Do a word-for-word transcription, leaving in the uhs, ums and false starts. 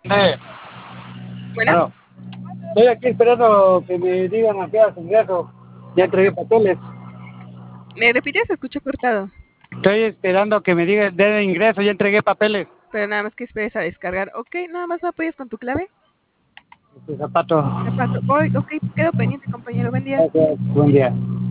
Eh, Bueno, bueno, estoy aquí esperando que me digan a qué hora ingreso. Ya entregué papeles. ¿me repites? Se escucha cortado, Estoy esperando que me digan de ingreso. Ya entregué papeles. pero nada más que esperes a descargar. Ok, nada más me apoyas con tu clave. Este zapato. Zapato. Voy, ok, quedo pendiente, compañero. Buen día. Gracias. Buen día.